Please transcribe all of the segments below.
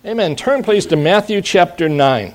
Amen. Turn, please, to Matthew chapter 9.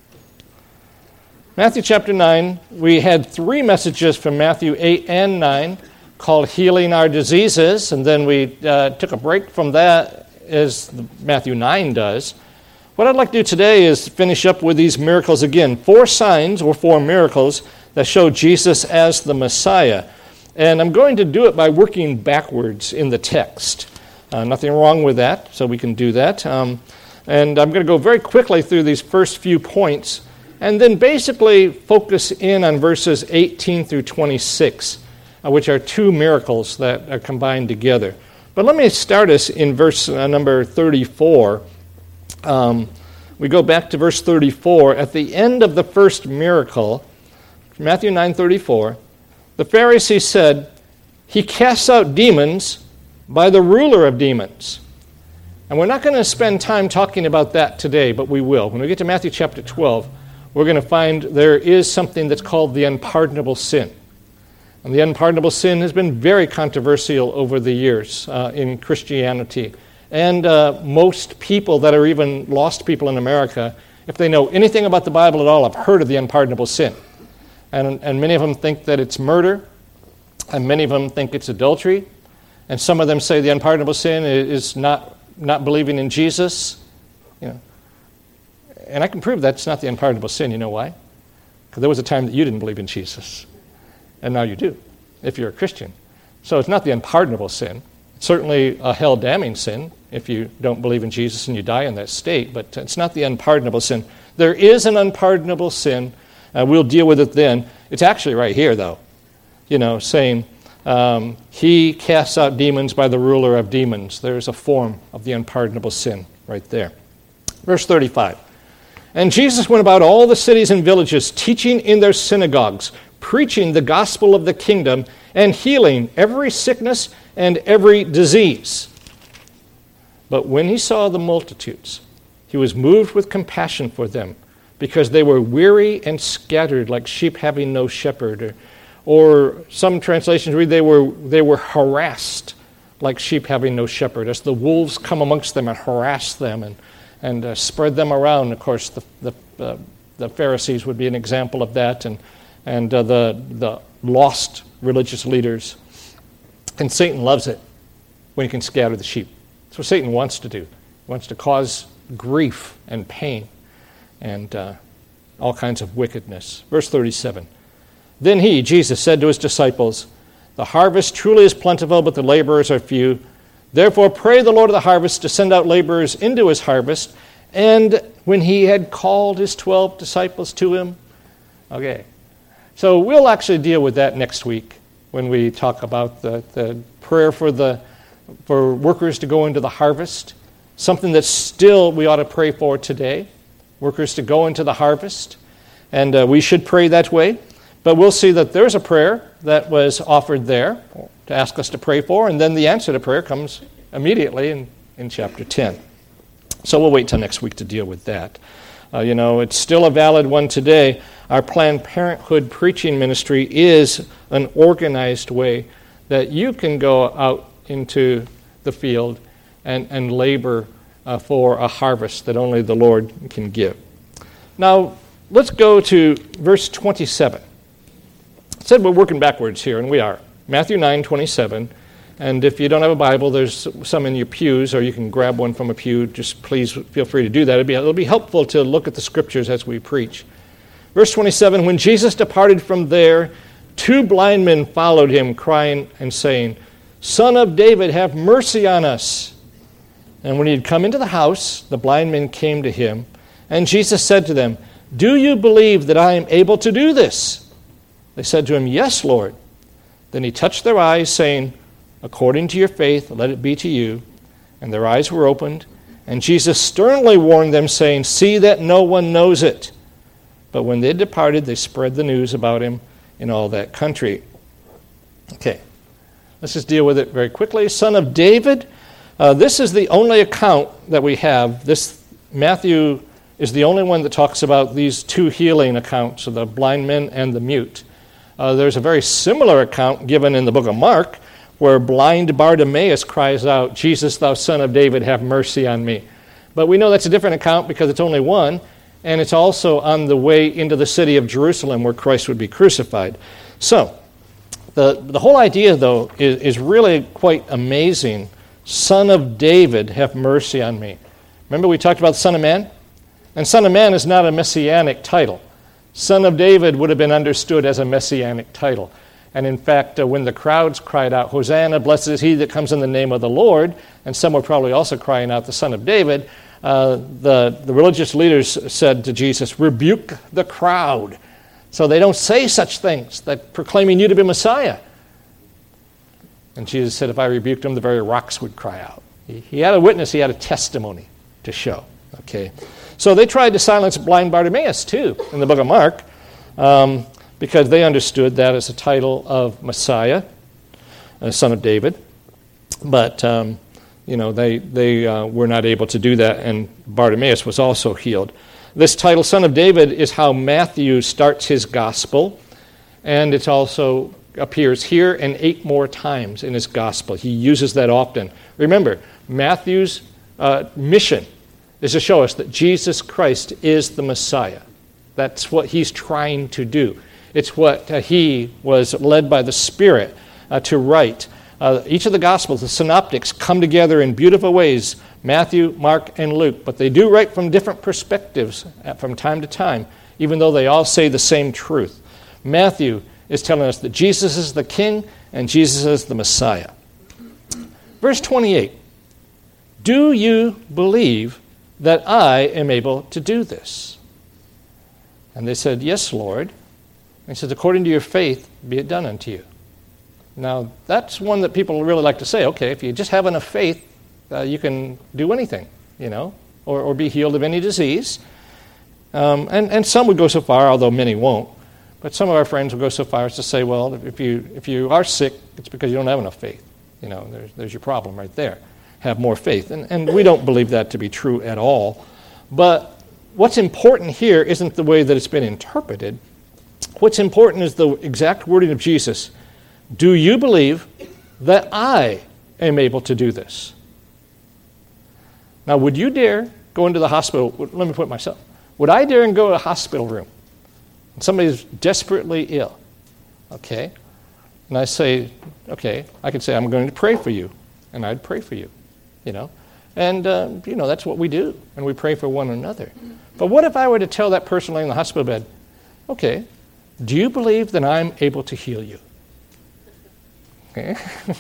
Matthew chapter 9, we had 3 messages from Matthew 8 and 9 called Healing Our Diseases, and then we took a break from that as Matthew 9 does. What I'd like to do today is finish up with these miracles again. 4 signs or 4 miracles that show Jesus as the Messiah. And I'm going to do it by working backwards in the text. Nothing wrong with that, so we can do that. And I'm going to go very quickly through these first few points and then basically focus in on verses 18 through 26, which are 2 miracles that are combined together. But let me start us in verse number 34. We go back to verse 34. At the end of the first miracle, Matthew 9:34, the Pharisees said, "He casts out demons by the ruler of demons." And we're not going to spend time talking about that today, but we will. When we get to Matthew chapter 12, we're going to find there is something that's called the unpardonable sin. And the unpardonable sin has been very controversial over the years in Christianity. And most people that are even lost people in America, if they know anything about the Bible at all, have heard of the unpardonable sin. And many of them think that it's murder, and many of them think it's adultery, and some of them say the unpardonable sin is not believing in Jesus. And I can prove that's not the unpardonable sin. You know why? Because there was a time that you didn't believe in Jesus, and now you do, if you're a Christian. So it's not the unpardonable sin. It's certainly a hell-damning sin if you don't believe in Jesus and you die in that state, but it's not the unpardonable sin. There is an unpardonable sin. We'll deal with it then. It's actually right here, though, saying he casts out demons by the ruler of demons. There's a form of the unpardonable sin right there. Verse 35. And Jesus went about all the cities and villages, teaching in their synagogues, preaching the gospel of the kingdom, and healing every sickness and every disease. But when he saw the multitudes, he was moved with compassion for them, because they were weary and scattered like sheep having no shepherd. Or some translations read they were harassed like sheep having no shepherd, as the wolves come amongst them and harass them and spread them around. Of course, the Pharisees would be an example of that, and the lost religious leaders. And Satan loves it when he can scatter the sheep. That's what Satan wants to do. He wants to cause grief and pain and all kinds of wickedness. Verse 37. Then he, Jesus, said to his disciples, "The harvest truly is plentiful, but the laborers are few. Therefore pray the Lord of the harvest to send out laborers into his harvest." And when he had called his 12 disciples to him. Okay. So we'll actually deal with that next week when we talk about the prayer for workers to go into the harvest. Something that still we ought to pray for today. Workers to go into the harvest. And we should pray that way. But we'll see that there's a prayer that was offered there to ask us to pray for, and then the answer to prayer comes immediately in chapter 10. So we'll wait till next week to deal with that. It's still a valid one today. Our Planned Parenthood preaching ministry is an organized way that you can go out into the field and labor for a harvest that only the Lord can give. Now, let's go to verse 27. I said we're working backwards here, and we are. Matthew 9:27. And if you don't have a Bible, there's some in your pews, or you can grab one from a pew. Just please feel free to do that. It'll be helpful to look at the Scriptures as we preach. Verse 27, when Jesus departed from there, 2 blind men followed him, crying and saying, "Son of David, have mercy on us." And when he had come into the house, the blind men came to him, and Jesus said to them, "Do you believe that I am able to do this?" They said to him, "Yes, Lord." Then he touched their eyes, saying, "According to your faith, let it be to you." And their eyes were opened, and Jesus sternly warned them, saying, "See that no one knows it." But when they departed, they spread the news about him in all that country. Okay, let's just deal with it very quickly. Son of David, this is the only account that we have. Matthew is the only one that talks about these 2 healing accounts of the blind men and the mute. There's a very similar account given in the book of Mark, where blind Bartimaeus cries out, "Jesus, thou son of David, have mercy on me." But we know that's a different account because it's only one, and it's also on the way into the city of Jerusalem where Christ would be crucified. So, the whole idea, though, is really quite amazing. Son of David, have mercy on me. Remember we talked about the Son of Man? And Son of Man is not a messianic title. Son of David would have been understood as a messianic title. And in fact, when the crowds cried out, Hosanna, blessed is he that comes in the name of the Lord, and some were probably also crying out, the Son of David, the religious leaders said to Jesus, rebuke the crowd. So they don't say such things, that proclaiming you to be Messiah. And Jesus said, if I rebuked them, the very rocks would cry out. He had a witness, he had a testimony to show. Okay, so they tried to silence blind Bartimaeus too in the book of Mark, because they understood that as a title of Messiah, son of David. But they were not able to do that, and Bartimaeus was also healed. This title, Son of David, is how Matthew starts his gospel, and it also appears here and 8 more times in his gospel. He uses that often. Remember, Matthew's mission is to show us that Jesus Christ is the Messiah. That's what he's trying to do. It's what he was led by the Spirit to write. Each of the Gospels, the synoptics, come together in beautiful ways, Matthew, Mark, and Luke, but they do write from different perspectives from time to time, even though they all say the same truth. Matthew is telling us that Jesus is the King and Jesus is the Messiah. Verse 28, do you believe that I am able to do this? And they said, yes, Lord. And he says, according to your faith, be it done unto you. Now, that's one that people really like to say, okay, if you just have enough faith, you can do anything, or be healed of any disease. And some would go so far, although many won't. But some of our friends will go so far as to say, well, if you are sick, it's because you don't have enough faith. There's your problem right there. Have more faith. And we don't believe that to be true at all. But what's important here isn't the way that it's been interpreted. What's important is the exact wording of Jesus. Do you believe that I am able to do this? Now, would you dare go into the hospital? Let me put it myself. Would I dare and go to a hospital room and somebody's desperately ill? Okay. And I say, okay, I could say, I'm going to pray for you. And I'd pray for you, And, that's what we do. And we pray for one another. But what if I were to tell that person laying in the hospital bed, okay, do you believe that I'm able to heal you? Okay.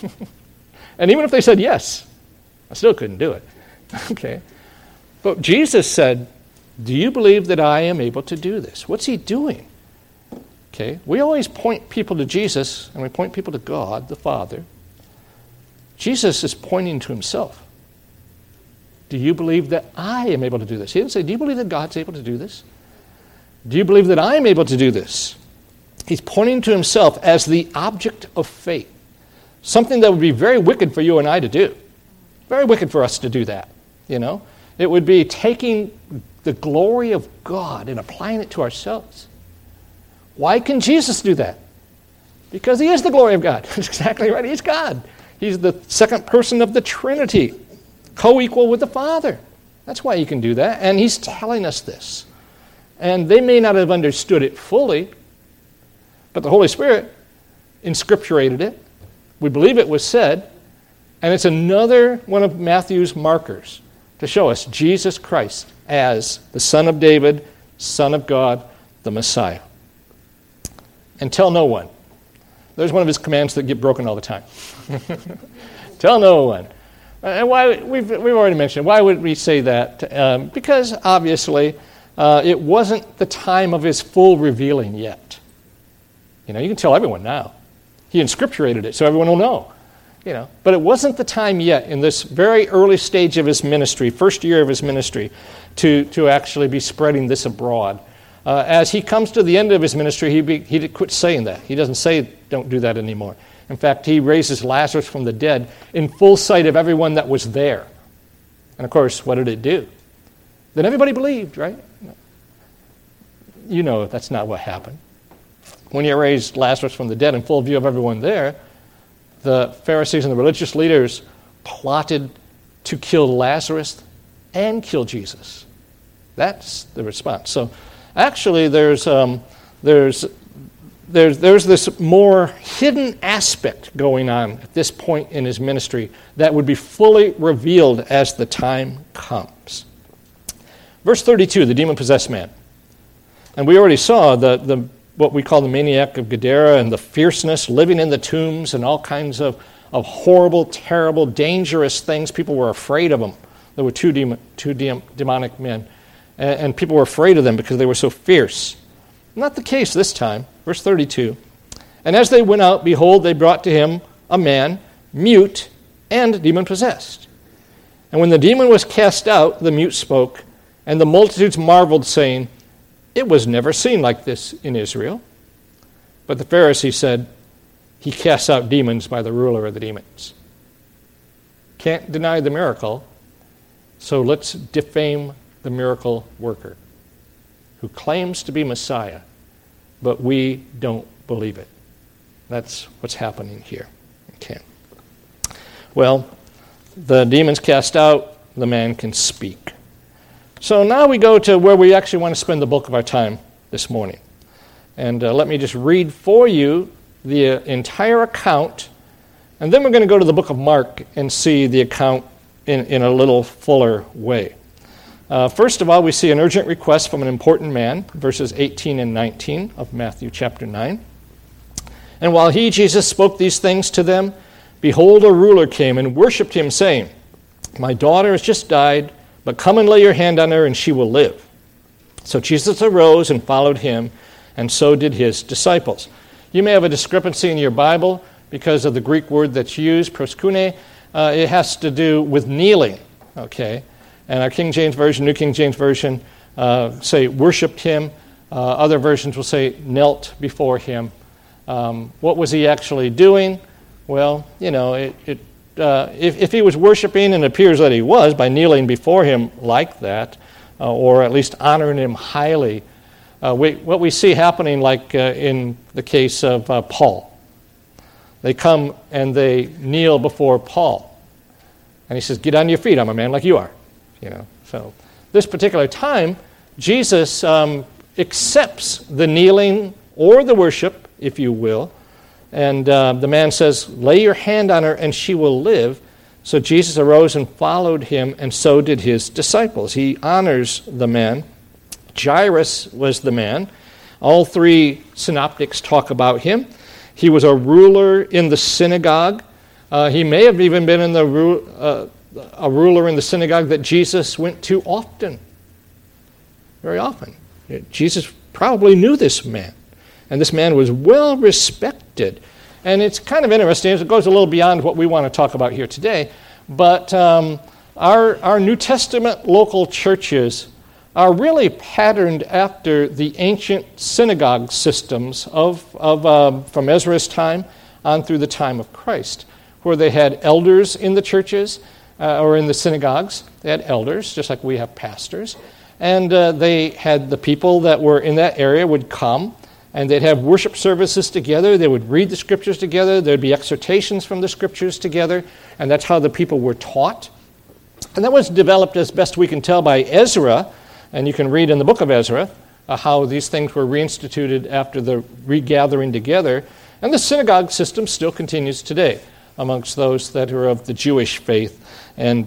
And even if they said yes, I still couldn't do it. Okay. But Jesus said, do you believe that I am able to do this? What's he doing? Okay. We always point people to Jesus, and we point people to God, the Father. Jesus is pointing to himself. Do you believe that I am able to do this? He didn't say, do you believe that God's able to do this? Do you believe that I'm able to do this? He's pointing to himself as the object of faith. Something that would be very wicked for you and I to do. Very wicked for us to do that, It would be taking the glory of God and applying it to ourselves. Why can Jesus do that? Because he is the glory of God. That's exactly right. He's God. He's the second person of the Trinity, co-equal with the Father. That's why he can do that, and he's telling us this. And they may not have understood it fully, but the Holy Spirit inscripturated it. We believe it was said, and it's another one of Matthew's markers to show us Jesus Christ as the Son of David, Son of God, the Messiah. And tell no one. There's one of his commands that get broken all the time. Tell no one. And why we've already mentioned, why would we say that? Because obviously it wasn't the time of his full revealing yet. You can tell everyone now. He inscripturated it so everyone will know. But it wasn't the time yet in this very early stage of his ministry, first year of his ministry, to actually be spreading this abroad. As he comes to the end of his ministry, he quit saying that. He doesn't say, don't do that anymore. In fact, he raises Lazarus from the dead in full sight of everyone that was there. And of course, what did it do? Then everybody believed, right? That's not what happened. When he raised Lazarus from the dead in full view of everyone there, the Pharisees and the religious leaders plotted to kill Lazarus and kill Jesus. That's the response. So actually there's this more hidden aspect going on at this point in his ministry that would be fully revealed as the time comes. Verse 32, the demon-possessed man. And we already saw the what we call the maniac of Gadara and the fierceness, living in the tombs and all kinds of horrible, terrible, dangerous things. People were afraid of him. There were two demonic men. And people were afraid of them because they were so fierce. Not the case this time. Verse 32. And as they went out, behold, they brought to him a man, mute and demon-possessed. And when the demon was cast out, the mute spoke, and the multitudes marveled, saying, it was never seen like this in Israel. But the Pharisee said, he casts out demons by the ruler of the demons. Can't deny the miracle, so let's defame the miracle worker who claims to be Messiah, but we don't believe it. That's what's happening here. Okay. Well, the demon's cast out, the man can speak. So now we go to where we actually want to spend the bulk of our time this morning. And let me just read for you the entire account, and then we're going to go to the book of Mark and see the account in a little fuller way. First of all, we see an urgent request from an important man, verses 18 and 19 of Matthew chapter 9. And while he, Jesus, spoke these things to them, behold, a ruler came and worshipped him, saying, my daughter has just died, but come and lay your hand on her, and she will live. So Jesus arose and followed him, and so did his disciples. You may have a discrepancy in your Bible because of the Greek word that's used, proskune. It has to do with kneeling, okay? And our King James Version, New King James Version, say worshipped him. Other versions will say knelt before him. What was he actually doing? Well, you know, if he was worshiping, and it appears that he was, by kneeling before him like that, or at least honoring him highly, what we see happening like in the case of Paul. They come and they kneel before Paul. And he says, get on your feet, I'm a man like you are. You know, so this particular time, Jesus accepts the kneeling or the worship, if you will, and the man says, lay your hand on her and she will live. So Jesus arose and followed him, and so did his disciples. He honors the man. Jairus was the man. All three synoptics talk about him. He was a ruler in the synagogue. He may have even been in a ruler in the synagogue that Jesus went to often, very often. Jesus probably knew this man, and this man was well respected. And it's kind of interesting, it goes a little beyond what we want to talk about here today, but our New Testament local churches are really patterned after the ancient synagogue systems from Ezra's time on through the time of Christ, where they had elders in the churches, or in the synagogues. They had elders, just like we have pastors. And they had the people that were in that area would come, and they'd have worship services together. They would read the scriptures together. There'd be exhortations from the scriptures together, and that's how the people were taught. And that was developed, as best we can tell, by Ezra, and you can read in the book of Ezra how these things were reinstituted after the regathering together. And the synagogue system still continues today amongst those that are of the Jewish faith and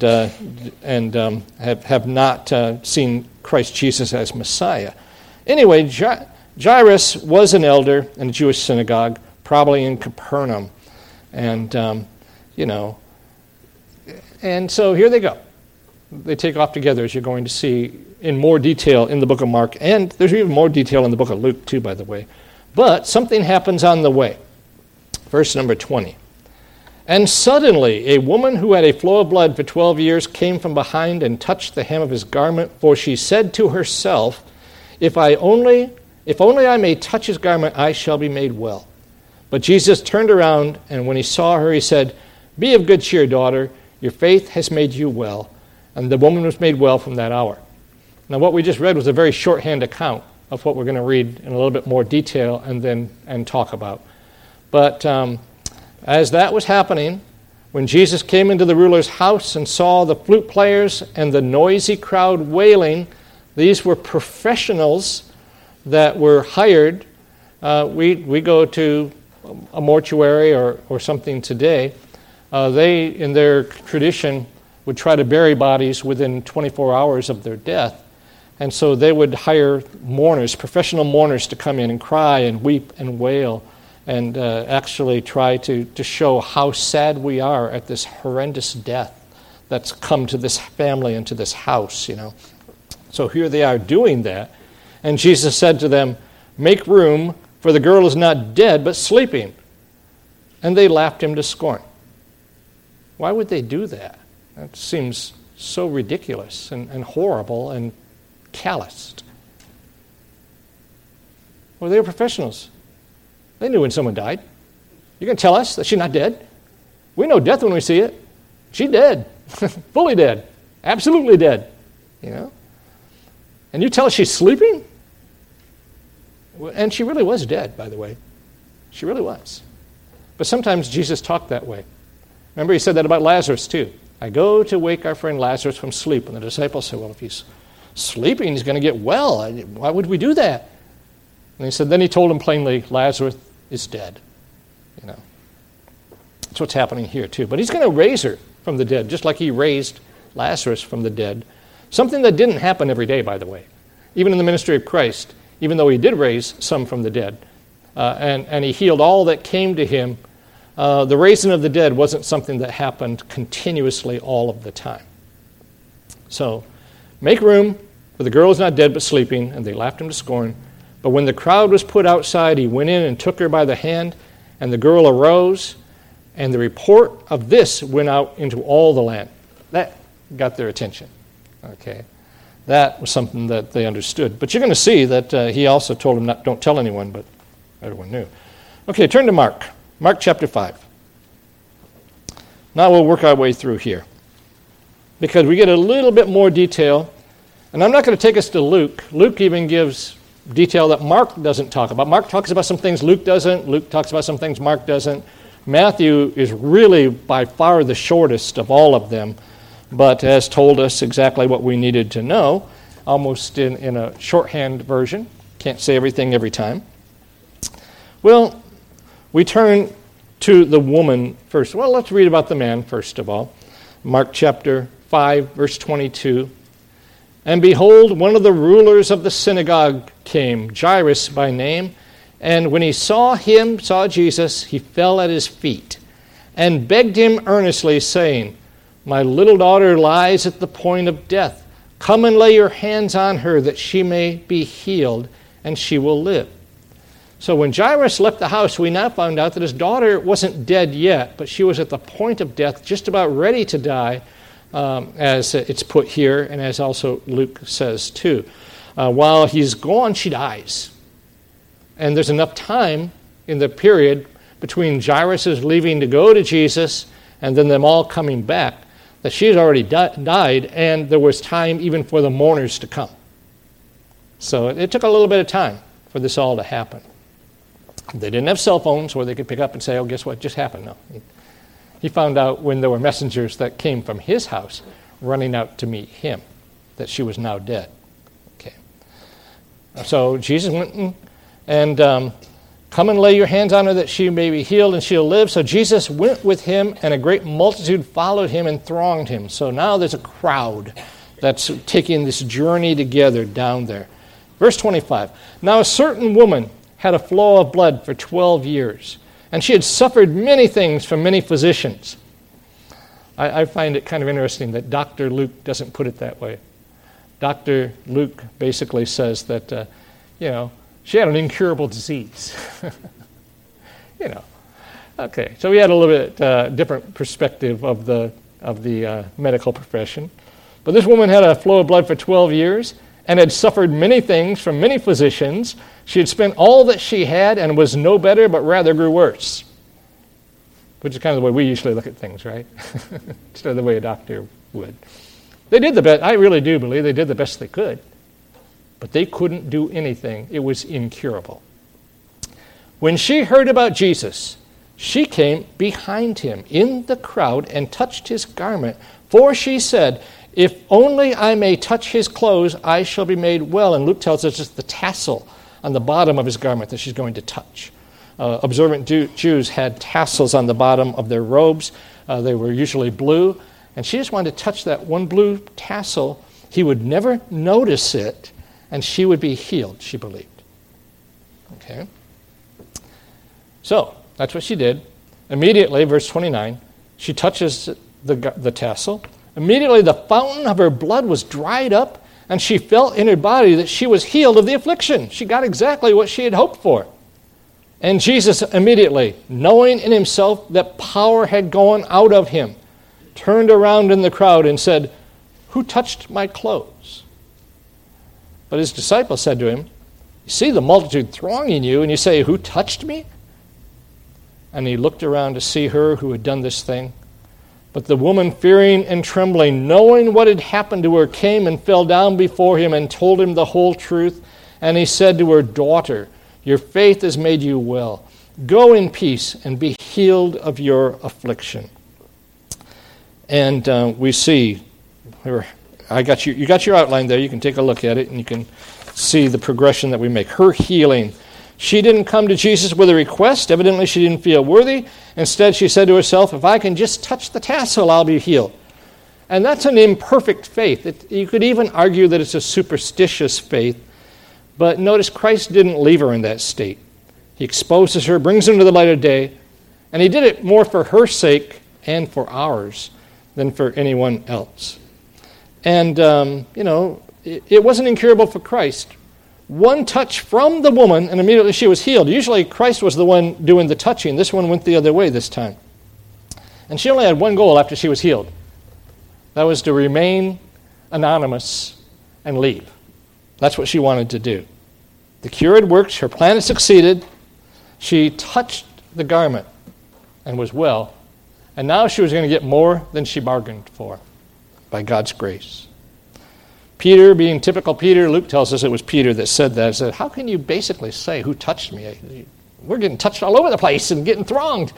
have not seen Christ Jesus as Messiah. Anyway, Jairus was an elder in a Jewish synagogue, probably in Capernaum. And, and so here they go. They take off together, as you're going to see in more detail in the book of Mark. And there's even more detail in the book of Luke, too, by the way. But something happens on the way. Verse number 20. And suddenly a woman who had a flow of blood for 12 years came from behind and touched the hem of his garment, for she said to herself, If only I may touch his garment, I shall be made well. But Jesus turned around, and when he saw her, he said, Be of good cheer, daughter, your faith has made you well. And the woman was made well from that hour. Now what we just read was a very shorthand account of what we're going to read in a little bit more detail and talk about. But as that was happening, When Jesus came into the ruler's house and saw the flute players and the noisy crowd wailing, these were professionals that were hired. We go to a mortuary or something today. They, in their tradition, would try to bury bodies within 24 hours of their death. And so they would hire mourners, professional mourners, to come in and cry and weep and wail and actually try to show how sad we are at this horrendous death that's come to this family and to this house, So here they are doing that. And Jesus said to them, "Make room, for the girl is not dead, but sleeping." And they laughed him to scorn. Why would they do that? That seems so ridiculous and horrible and calloused. Well, they were professionals. They knew when someone died. You're going to tell us that she's not dead? We know death when we see it. She's dead. Fully dead. Absolutely dead. And you tell us she's sleeping? And she really was dead, by the way. She really was. But sometimes Jesus talked that way. Remember, he said that about Lazarus, too. "I go to wake our friend Lazarus from sleep." And the disciples said, "Well, if he's sleeping, he's going to get well. Why would we do that?" And he said, then he told him plainly, "Lazarus is dead." That's what's happening here, too. But he's going to raise her from the dead, just like he raised Lazarus from the dead. Something that didn't happen every day, by the way. Even in the ministry of Christ, even though he did raise some from the dead, and he healed all that came to him, the raising of the dead wasn't something that happened continuously all of the time. So, make room, for the girl is not dead but sleeping, and they laughed him to scorn. But when the crowd was put outside, he went in and took her by the hand, and the girl arose, and the report of this went out into all the land. That got their attention. Okay, that was something that they understood. But you're going to see that he also told them, don't tell anyone, but everyone knew. Okay, turn to Mark. Mark chapter 5. Now we'll work our way through here, because we get a little bit more detail. And I'm not going to take us to Luke. Luke even gives detail that Mark doesn't talk about. Mark talks about some things Luke doesn't. Luke talks about some things Mark doesn't. Matthew is really by far the shortest of all of them, but has told us exactly what we needed to know, almost in a shorthand version. Can't say everything every time. Well, we turn to the woman first. Well, let's read about the man first of all. Mark chapter 5, verse 22. "And behold, one of the rulers of the synagogue came, Jairus by name, and when he saw Jesus, he fell at his feet and begged him earnestly, saying, 'My little daughter lies at the point of death. Come and lay your hands on her, that she may be healed, and she will live.' So when Jairus left the house, we now found out that his daughter wasn't dead yet, but she was at the point of death, just about ready to die, as it's put here, and as also Luke says too. While he's gone, she dies. And there's enough time in the period between Jairus' leaving to go to Jesus and then them all coming back that she's already died, and there was time even for the mourners to come. So it took a little bit of time for this all to happen. They didn't have cell phones where they could pick up and say, "Oh, guess what just happened?" No. He found out when there were messengers that came from his house running out to meet him that she was now dead. Okay. So Jesus went and come and lay your hands on her that she may be healed and she'll live. So Jesus went with him, and a great multitude followed him and thronged him. So now there's a crowd that's taking this journey together down there. Verse 25. "Now a certain woman had a flow of blood for 12 years, and she had suffered many things from many physicians." I find it kind of interesting that Dr. Luke doesn't put it that way. Dr. Luke basically says that, she had an incurable disease. Okay, so we had a little bit different perspective of the medical profession. But this woman had a flow of blood for 12 years and had suffered many things from many physicians. She had spent all that she had and was no better, but rather grew worse. Which is kind of the way we usually look at things, right? Instead of the way a doctor would. They did the best. I really do believe they did the best they could. But they couldn't do anything. It was incurable. When she heard about Jesus, she came behind him in the crowd and touched his garment. For she said, if only I may touch his clothes, I shall be made well. And Luke tells us it's the tassel on the bottom of his garment that she's going to touch. Observant Jews had tassels on the bottom of their robes. They were usually blue. And she just wanted to touch that one blue tassel. He would never notice it, and she would be healed, she believed. Okay? So, that's what she did. Immediately, verse 29, she touches the tassel. Immediately the fountain of her blood was dried up, and she felt in her body that she was healed of the affliction. She got exactly what she had hoped for. And Jesus immediately, knowing in himself that power had gone out of him, turned around in the crowd and said, who touched my clothes? But his disciples said to him, you see the multitude thronging you, and you say, who touched me? And he looked around to see her who had done this thing. But the woman, fearing and trembling, knowing what had happened to her, came and fell down before him and told him the whole truth. And he said to her, daughter, your faith has made you well. Go in peace and be healed of your affliction. And we see, you got your outline there. You can take a look at it and you can see the progression that we make. Her healing. She didn't come to Jesus with a request. Evidently, she didn't feel worthy. Instead, she said to herself, if I can just touch the tassel, I'll be healed. And that's an imperfect faith. You could even argue that it's a superstitious faith. But notice Christ didn't leave her in that state. He exposes her, brings her into the light of day, and he did it more for her sake and for ours than for anyone else. And, it wasn't incurable for Christ. One touch from the woman, and immediately she was healed. Usually Christ was the one doing the touching. This one went the other way this time. And she only had one goal after she was healed. That was to remain anonymous and leave. That's what she wanted to do. The cure had worked. Her plan had succeeded. She touched the garment and was well. And now she was going to get more than she bargained for by God's grace. Peter, being typical Peter, Luke tells us it was Peter that said that. He said, how can you basically say, who touched me? We're getting touched all over the place and getting thronged,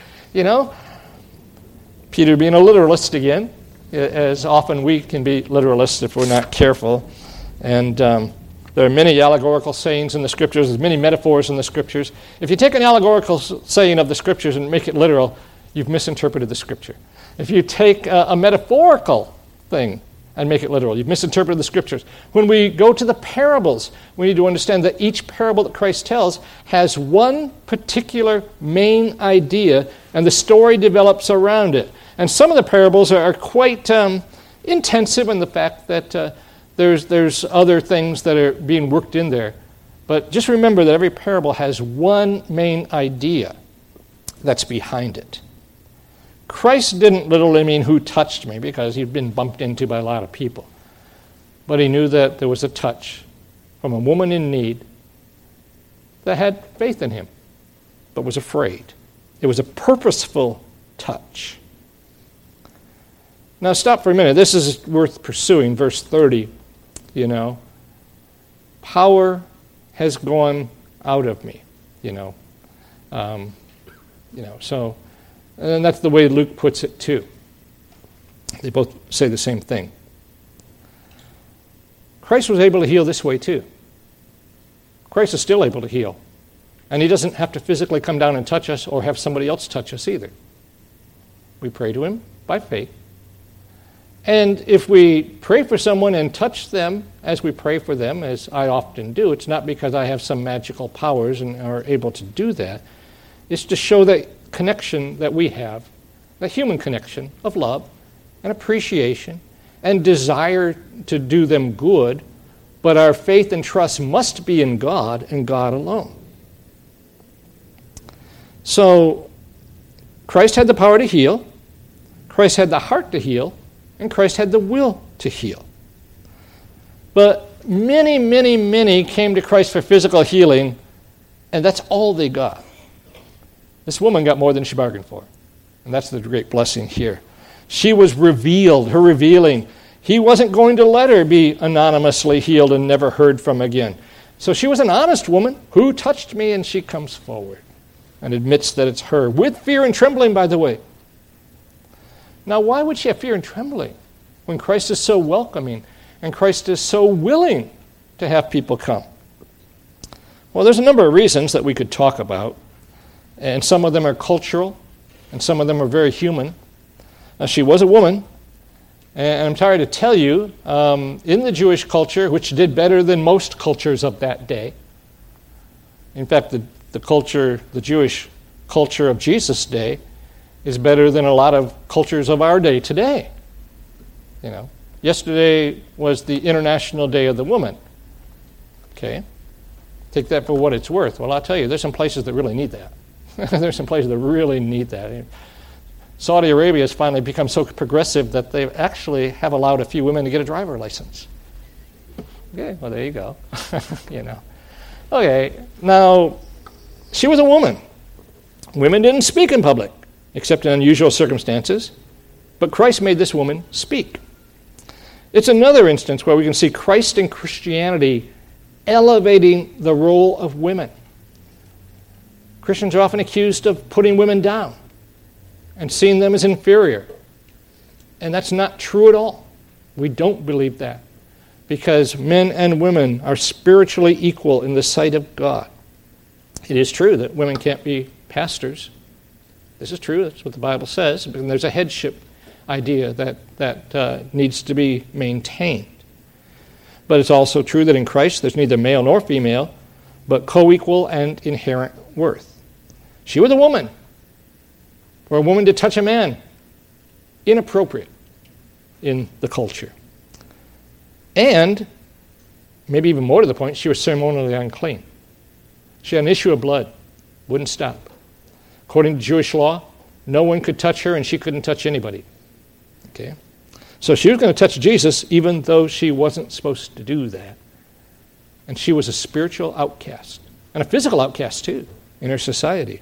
Peter being a literalist again, as often we can be literalists if we're not careful. And there are many allegorical sayings in the Scriptures. There's many metaphors in the Scriptures. If you take an allegorical saying of the Scriptures and make it literal, you've misinterpreted the Scripture. If you take a metaphorical thing and make it literal, you've misinterpreted the Scriptures. When we go to the parables, we need to understand that each parable that Christ tells has one particular main idea, and the story develops around it. And some of the parables are quite intensive in the fact that there's other things that are being worked in there. But just remember that every parable has one main idea that's behind it. Christ didn't literally mean who touched me, because he'd been bumped into by a lot of people. But he knew that there was a touch from a woman in need that had faith in him, but was afraid. It was a purposeful touch. Now stop for a minute. This is worth pursuing. Verse 30, Power has gone out of me, So, and that's the way Luke puts it too. They both say the same thing. Christ was able to heal this way too. Christ is still able to heal. And he doesn't have to physically come down and touch us or have somebody else touch us either. We pray to him by faith. And if we pray for someone and touch them as we pray for them, as I often do, it's not because I have some magical powers and are able to do that. It's to show that connection that we have, the human connection of love and appreciation and desire to do them good, but our faith and trust must be in God and God alone. So Christ had the power to heal, Christ had the heart to heal, and Christ had the will to heal. But many, many, many came to Christ for physical healing, and that's all they got. This woman got more than she bargained for. And that's the great blessing here. She was revealed, her revealing. He wasn't going to let her be anonymously healed and never heard from again. So she was an honest woman. Who touched me? And she comes forward. and admits that it's her, with fear and trembling, by the way. Now, why would she have fear and trembling when Christ is so welcoming and Christ is so willing to have people come? Well, there's a number of reasons that we could talk about, and some of them are cultural, and some of them are very human. She was a woman, and I'm sorry to tell you, in the Jewish culture, which did better than most cultures of that day, in fact, the Jewish culture of Jesus' day is better than a lot of cultures of our day today. You know, yesterday was the International Day of the Woman. Okay? Take that for what it's worth. Well, I'll tell you, there's some places that really need that. There's some places that really need that. Saudi Arabia has finally become so progressive that they actually have allowed a few women to get a driver's license. Okay, well, there you go. You know. Okay, now, she was a woman. Women didn't speak in public, except in unusual circumstances, but Christ made this woman speak. It's another instance where we can see Christ and Christianity elevating the role of women. Christians are often accused of putting women down and seeing them as inferior. And that's not true at all. We don't believe that, because men and women are spiritually equal in the sight of God. It is true that women can't be pastors. This is true. That's what the Bible says. And there's a headship idea that needs to be maintained. But it's also true that in Christ there's neither male nor female, but co-equal and inherent worth. She was a woman. For a woman to touch a man, inappropriate in the culture. And, maybe even more to the point, she was ceremonially unclean. She had an issue of blood, wouldn't stop. According to Jewish law, no one could touch her and she couldn't touch anybody. Okay? So she was going to touch Jesus even though she wasn't supposed to do that. And she was a spiritual outcast, and a physical outcast too, in her society.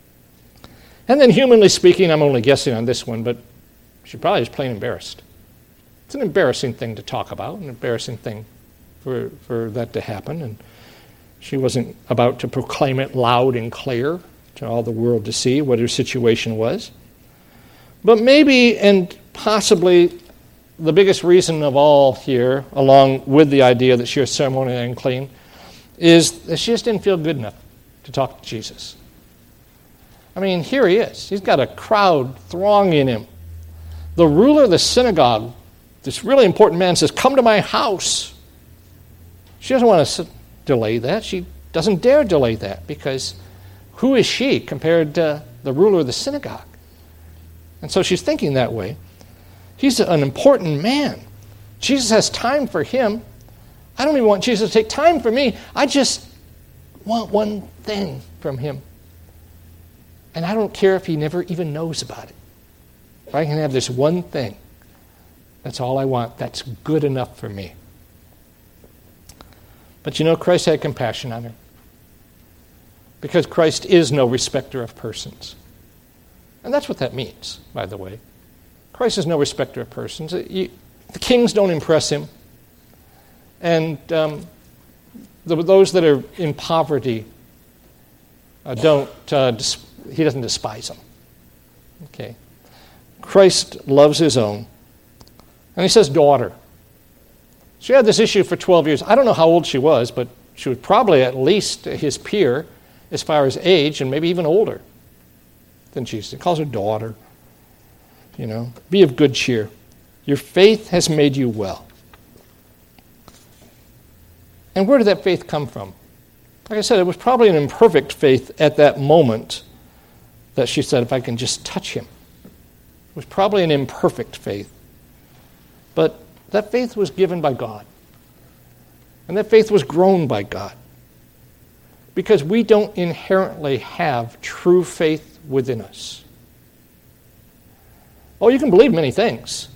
And then humanly speaking, I'm only guessing on this one, but she probably is plain embarrassed. It's an embarrassing thing to talk about, an embarrassing thing for that to happen. And she wasn't about to proclaim it loud and clear to all the world to see what her situation was. But maybe and possibly the biggest reason of all here, along with the idea that she was ceremonially unclean, is that she just didn't feel good enough to talk to Jesus. I mean, here he is. He's got a crowd thronging him. The ruler of the synagogue, this really important man, says, "Come to my house." She doesn't want to delay that. She doesn't dare delay that, because who is she compared to the ruler of the synagogue? And so she's thinking that way. He's an important man. Jesus has time for him. I don't even want Jesus to take time for me. I just want one thing from him. And I don't care if he never even knows about it. If I can have this one thing, that's all I want. That's good enough for me. But you know, Christ had compassion on her. Because Christ is no respecter of persons. And that's what that means, by the way. Christ is no respecter of persons. The kings don't impress him. And those that are in poverty he doesn't despise them. Okay. Christ loves his own. And he says, daughter. She had this issue for 12 years. I don't know how old she was, but she was probably at least his peer as far as age, and maybe even older than Jesus. He calls her daughter. You know, be of good cheer. Your faith has made you well. And where did that faith come from? Like I said, it was probably an imperfect faith at that moment that she said, if I can just touch him. It was probably an imperfect faith. But that faith was given by God. And that faith was grown by God. Because we don't inherently have true faith within us. Oh, you can believe many things.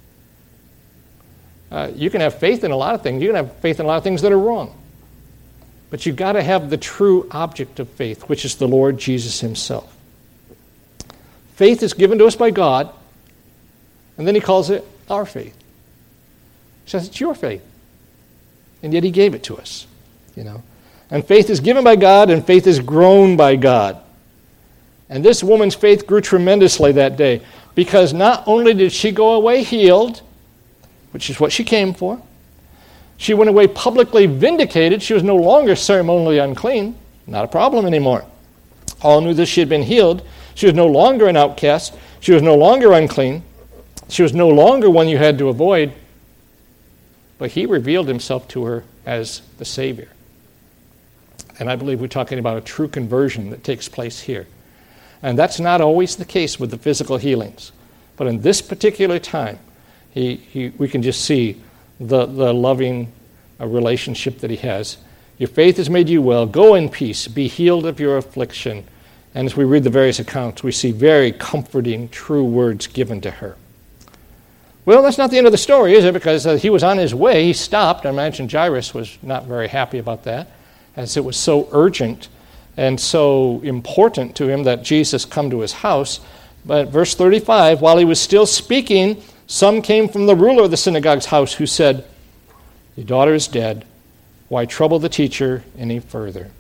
You can have faith in a lot of things. You can have faith in a lot of things that are wrong. But you've got to have the true object of faith, which is the Lord Jesus himself. Faith is given to us by God, and then he calls it our faith. He says it's your faith. And yet he gave it to us, you know. And faith is given by God, and faith is grown by God. And this woman's faith grew tremendously that day, because not only did she go away healed, which is what she came for, she went away publicly vindicated. She was no longer ceremonially unclean. Not a problem anymore. All knew that she had been healed. She was no longer an outcast. She was no longer unclean. She was no longer one you had to avoid. But he revealed himself to her as the Savior. And I believe we're talking about a true conversion that takes place here. And that's not always the case with the physical healings. But in this particular time, we can just see the loving relationship that he has. Your faith has made you well. Go in peace. Be healed of your affliction. And as we read the various accounts, we see very comforting, true words given to her. Well, that's not the end of the story, is it? Because he was on his way. He stopped. I imagine Jairus was not very happy about that, as it was so urgent and so important to him that Jesus come to his house. But verse 35, while he was still speaking, some came from the ruler of the synagogue's house who said, "Your daughter is dead. Why trouble the teacher any further?"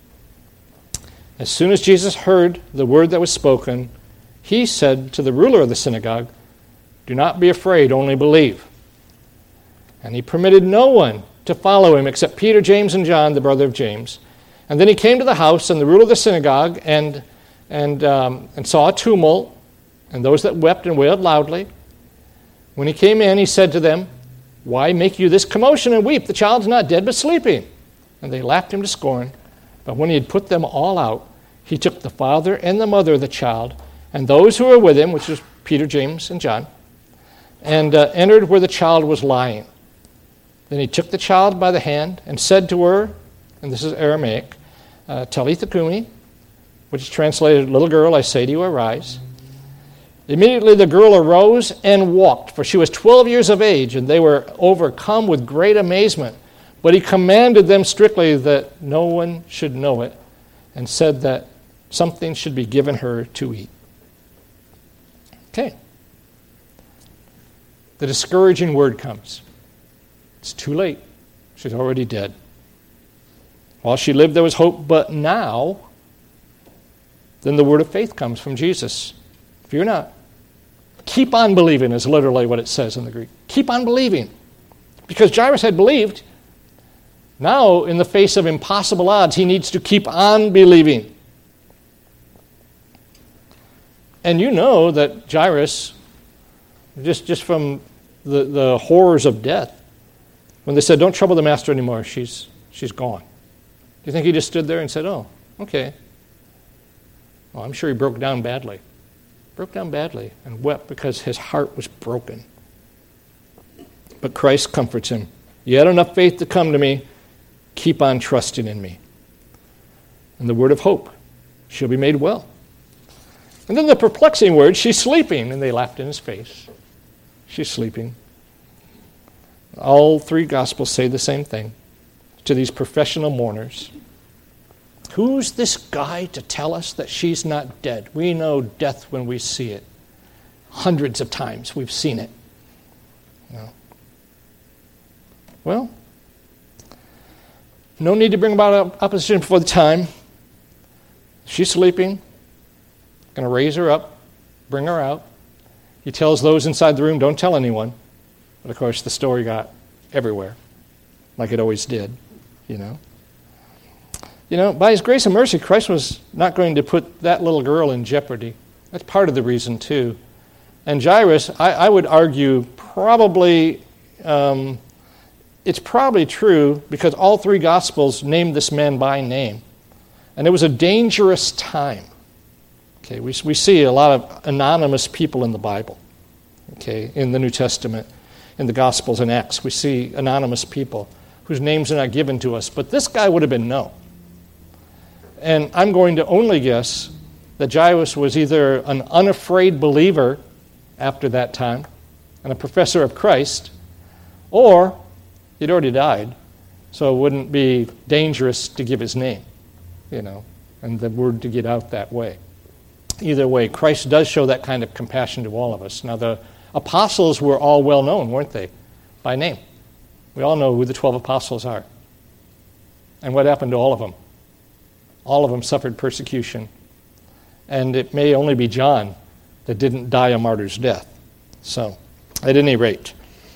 As soon as Jesus heard the word that was spoken, he said to the ruler of the synagogue, "Do not be afraid, only believe." And he permitted no one to follow him except Peter, James, and John, the brother of James. And then he came to the house, and the ruler of the synagogue and saw a tumult, and those that wept and wailed loudly. When he came in, he said to them, "Why make you this commotion and weep? The child's not dead, but sleeping." And they laughed him to scorn. But when he had put them all out, he took the father and the mother of the child, and those who were with him, which was Peter, James, and John, and entered where the child was lying. Then he took the child by the hand and said to her, and this is Aramaic, Talitha Kumi, which is translated, "Little girl, I say to you, arise." Immediately the girl arose and walked, for she was 12 years of age, and they were overcome with great amazement. But he commanded them strictly that no one should know it, and said that something should be given her to eat. Okay. The discouraging word comes. It's too late. She's already dead. While she lived, there was hope, but now, then the word of faith comes from Jesus. Fear not. Keep on believing is literally what it says in the Greek. Keep on believing. Because Jairus had believed, now in the face of impossible odds, he needs to keep on believing. And you know that Jairus, just from the horrors of death, when they said, "Don't trouble the master anymore, she's gone." Do you think he just stood there and said, "Oh, okay"? Well, I'm sure he broke down badly. And wept because his heart was broken. But Christ comforts him. "You had enough faith to come to me. Keep on trusting in me." And the word of hope, she'll be made well. And then the perplexing word, she's sleeping. And they laughed in his face. She's sleeping. All three Gospels say the same thing to these professional mourners. Who's this guy to tell us that she's not dead? We know death when we see it. Hundreds of times we've seen it. No. Well, no need to bring about opposition before the time. She's sleeping. Going to raise her up, bring her out. He tells those inside the room, "Don't tell anyone." But of course, the story got everywhere, like it always did, by his grace and mercy, Christ was not going to put that little girl in jeopardy. That's part of the reason, too. And Jairus, I would argue, probably, it's probably true because all three Gospels named this man by name. And it was a dangerous time. Okay, we see a lot of anonymous people in the Bible. Okay, in the New Testament, in the Gospels and Acts, we see anonymous people whose names are not given to us. But this guy would have been known. And I'm going to only guess that Jairus was either an unafraid believer after that time and a professor of Christ, or he'd already died, so it wouldn't be dangerous to give his name, and the word to get out that way. Either way, Christ does show that kind of compassion to all of us. Now, the apostles were all well known, weren't they, by name? We all know who the 12 apostles are. And what happened to all of them? All of them suffered persecution. and it may only be John that didn't die a martyr's death. So, at any rate,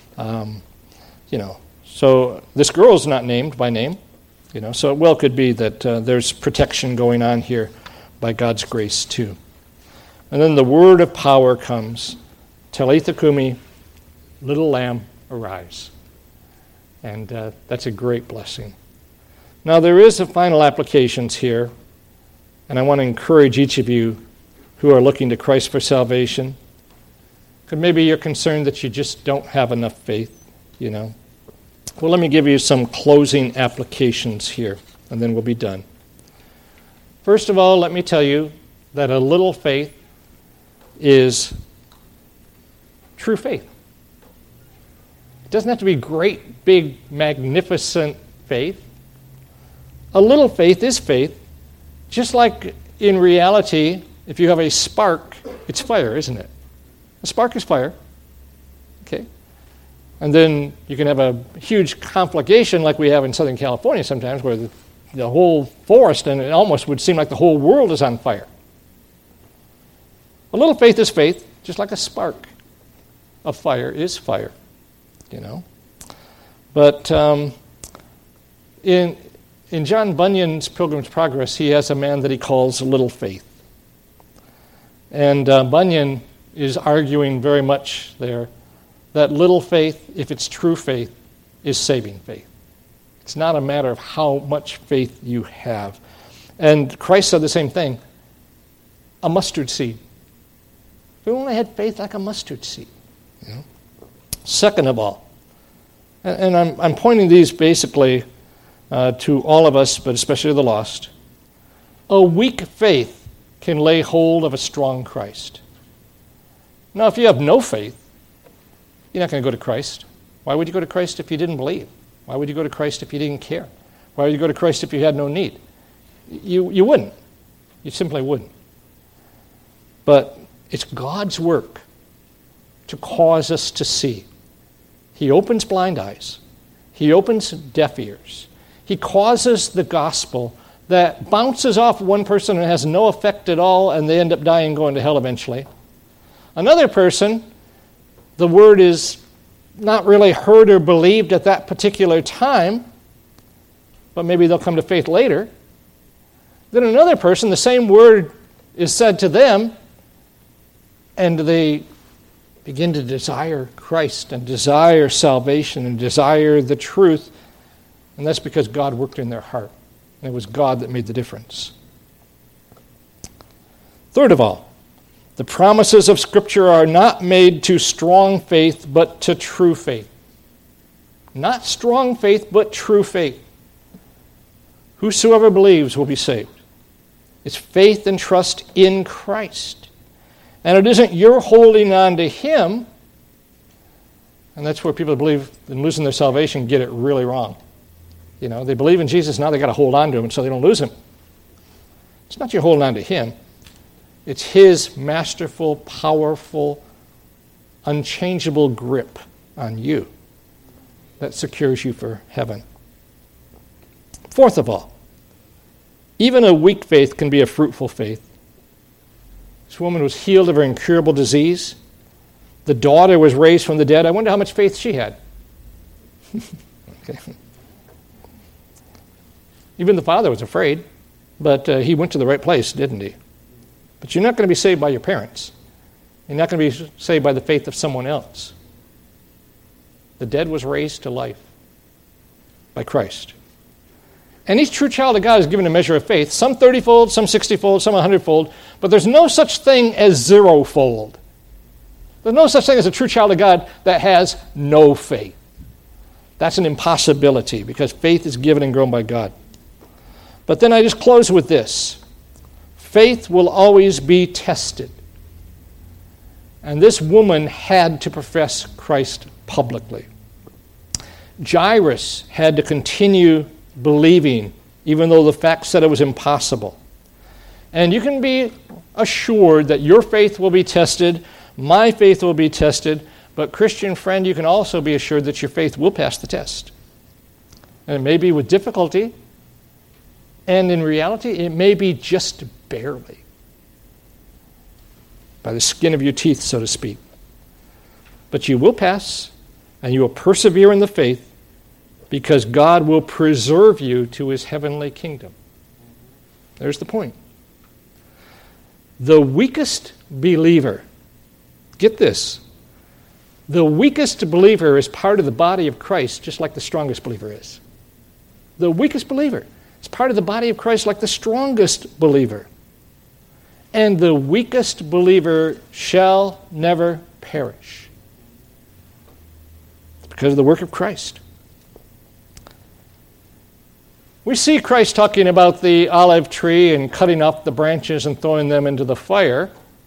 so this girl is not named by name, so it well could be that there's protection going on here by God's grace too. And then the word of power comes, Talitha Kumi, little lamb, arise. And that's a great blessing. Now there is a final applications here, and I want to encourage each of you who are looking to Christ for salvation. Because maybe you're concerned that you just don't have enough faith, Well, let me give you some closing applications here, and then we'll be done. First of all, let me tell you that a little faith is true faith. It doesn't have to be great, big, magnificent faith. A little faith is faith. Just like in reality, if you have a spark, it's fire, isn't it? A spark is fire. Okay? And then you can have a huge conflagration like we have in Southern California sometimes, where the whole forest, and it almost would seem like the whole world is on fire. A little faith is faith, just like a spark of fire is fire, But in John Bunyan's Pilgrim's Progress, he has a man that he calls Little Faith. And Bunyan is arguing very much there that little faith, if it's true faith, is saving faith. It's not a matter of how much faith you have. And Christ said the same thing, a mustard seed. If we only had faith like a mustard seed. Second of all, and I'm pointing these basically to all of us, but especially the lost, a weak faith can lay hold of a strong Christ. Now, if you have no faith, you're not going to go to Christ. Why would you go to Christ if you didn't believe? Why would you go to Christ if you didn't care? Why would you go to Christ if you had no need? You wouldn't. You simply wouldn't. But it's God's work to cause us to see. He opens blind eyes. He opens deaf ears. He causes the gospel that bounces off one person and has no effect at all, and they end up dying, going to hell eventually. Another person, the word is not really heard or believed at that particular time, but maybe they'll come to faith later. Then another person, the same word is said to them, and they begin to desire Christ and desire salvation and desire the truth, and that's because God worked in their heart, and it was God that made the difference. Third of all, the promises of Scripture are not made to strong faith, but to true faith. Not strong faith, but true faith. Whosoever believes will be saved. It's faith and trust in Christ. And it isn't your holding on to Him, and that's where people believe in losing their salvation get it really wrong. They believe in Jesus, now they got to hold on to Him so they don't lose Him. It's not you holding on to Him. It's His masterful, powerful, unchangeable grip on you that secures you for heaven. Fourth of all, even a weak faith can be a fruitful faith. This woman was healed of her incurable disease. The daughter was raised from the dead. I wonder how much faith she had. Okay. Even the father was afraid, but he went to the right place, didn't he? But you're not going to be saved by your parents. You're not going to be saved by the faith of someone else. The dead was raised to life by Christ. And each true child of God is given a measure of faith, some 30-fold, some 60-fold, some 100-fold, but there's no such thing as 0-fold. There's no such thing as a true child of God that has no faith. That's an impossibility because faith is given and grown by God. But then I just close with this. Faith will always be tested. And this woman had to profess Christ publicly. Jairus had to continue believing, even though the facts said it was impossible. And you can be assured that your faith will be tested, my faith will be tested, but Christian friend, you can also be assured that your faith will pass the test. And it may be with difficulty, and in reality, it may be just barely. by the skin of your teeth, so to speak. But you will pass, and you will persevere in the faith, because God will preserve you to his heavenly kingdom. There's the point. The weakest believer, get this, the weakest believer is part of the body of Christ, just like the strongest believer is. The weakest believer is part of the body of Christ like the strongest believer. And the weakest believer shall never perish. It's because of the work of Christ. We see Christ talking about the olive tree and cutting off the branches and throwing them into the fire.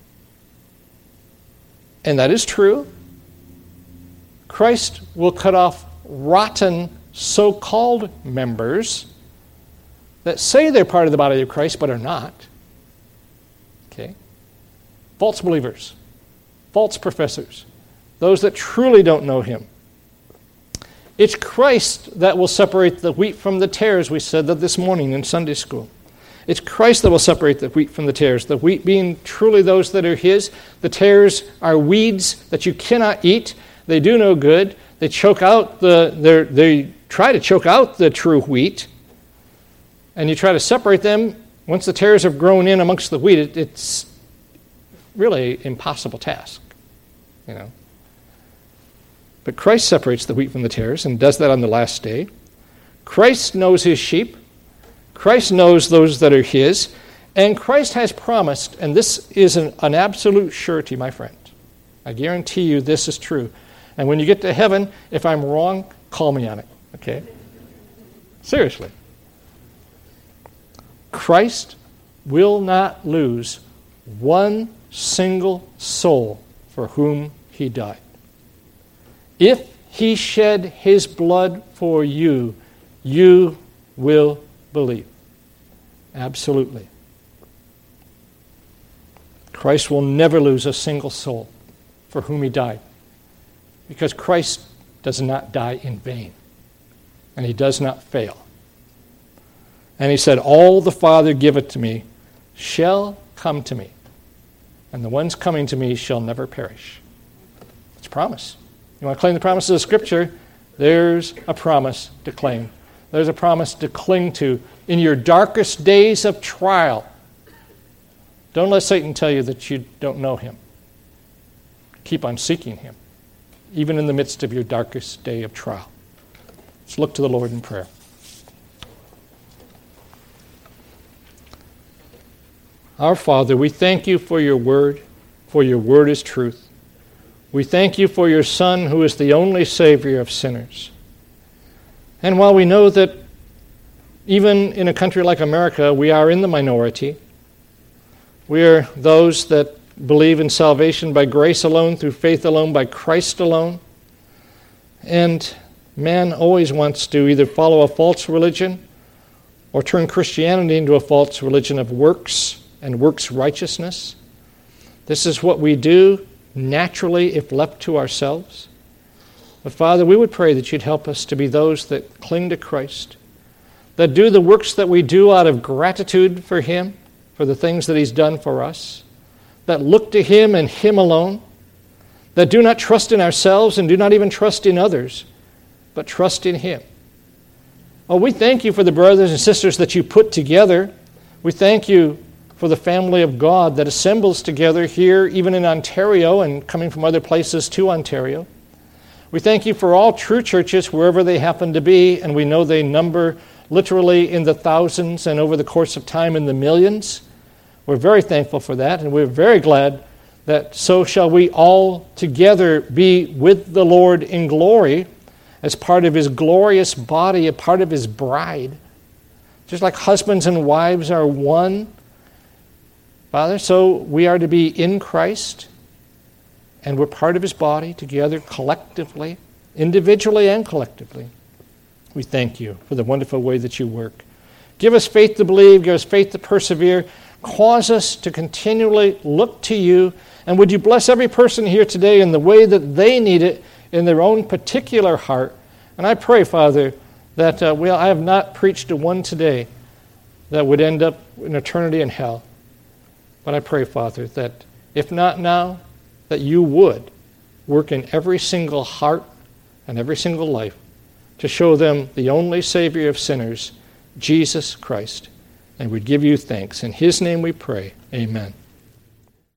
And that is true. Christ will cut off rotten so-called members that say they're part of the body of Christ but are not. Okay? False believers, false professors, those that truly don't know him. It's Christ that will separate the wheat from the tares, we said that this morning in Sunday school. It's Christ that will separate the wheat from the tares, the wheat being truly those that are his. The tares are weeds that you cannot eat. They do no good. They choke out they try to choke out the true wheat, and you try to separate them. Once the tares have grown in amongst the wheat, it's really an impossible task, you know. But Christ separates the wheat from the tares and does that on the last day. Christ knows his sheep. Christ knows those that are his. And Christ has promised, and this is an absolute surety, my friend. I guarantee you this is true. And when you get to heaven, if I'm wrong, call me on it, okay? Seriously. Christ will not lose one single soul for whom he died. If he shed his blood for you, you will believe. Absolutely. Christ will never lose a single soul for whom he died, because Christ does not die in vain, and he does not fail. And he said, all the Father giveth to me shall come to me, and the ones coming to me shall never perish. It's a promise. You want to claim the promises of Scripture? There's a promise to claim. There's a promise to cling to in your darkest days of trial. Don't let Satan tell you that you don't know him. Keep on seeking him, even in the midst of your darkest day of trial. Let's look to the Lord in prayer. Our Father, we thank you for your word is truth. We thank you for your Son, who is the only Savior of sinners. And while we know that even in a country like America, we are in the minority, we are those that believe in salvation by grace alone, through faith alone, by Christ alone. And man always wants to either follow a false religion or turn Christianity into a false religion of works and works righteousness. This is what we do naturally if left to ourselves. But Father, we would pray that you'd help us to be those that cling to Christ, that do the works that we do out of gratitude for him, for the things that he's done for us, that look to him and him alone, that do not trust in ourselves and do not even trust in others, but trust in him. Oh, we thank you for the brothers and sisters that you put together. We thank you for the family of God that assembles together here, even in Ontario and coming from other places to Ontario. We thank you for all true churches, wherever they happen to be, and we know they number literally in the thousands and over the course of time in the millions. We're very thankful for that, and we're very glad that so shall we all together be with the Lord in glory as part of his glorious body, a part of his bride. Just like husbands and wives are one, Father, so we are to be in Christ, and we're part of his body together collectively, individually and collectively. We thank you for the wonderful way that you work. Give us faith to believe, give us faith to persevere, cause us to continually look to you, and would you bless every person here today in the way that they need it in their own particular heart. And I pray, Father, that I have not preached to one today that would end up in eternity in hell. But I pray, Father, that if not now, that you would work in every single heart and every single life to show them the only Savior of sinners, Jesus Christ. And we give you thanks. In his name we pray. Amen.